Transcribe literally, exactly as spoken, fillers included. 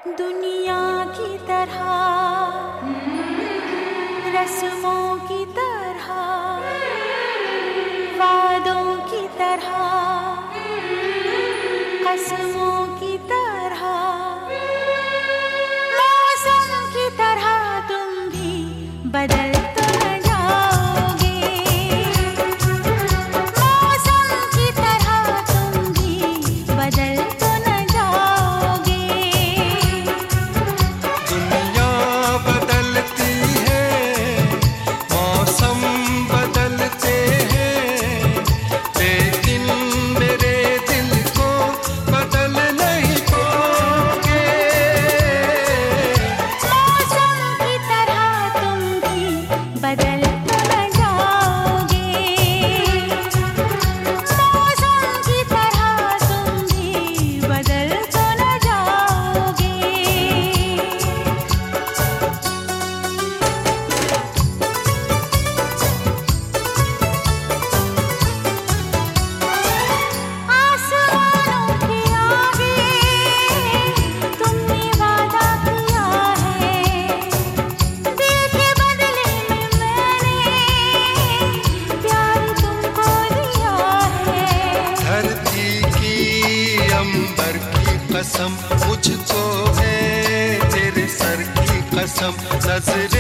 दुनिया की तरह, रस्मों की तरह, वादों की तरह, कसमों की तरह, मौसम की तरह तुम भी बदल तो न जाओगे। मौसम की तरह तुम भी बदल तो न जाओगे। दुनिया बदलती है, मौसम बदलते हैं, लेकिन मेरे दिल को बदल नहीं पाओगे। मौसम की तरह तुम भी बदल तो न जाओगे। मौसम की तरह तुम भी बदल तो न जाओगे। आसमानों के आगे तुमने वादा किया है, दिल के बदले में मैंने प्यार तुमको दिया है। धरती की अंबर की कसम मुझको है, तेरे सर की कसम नजर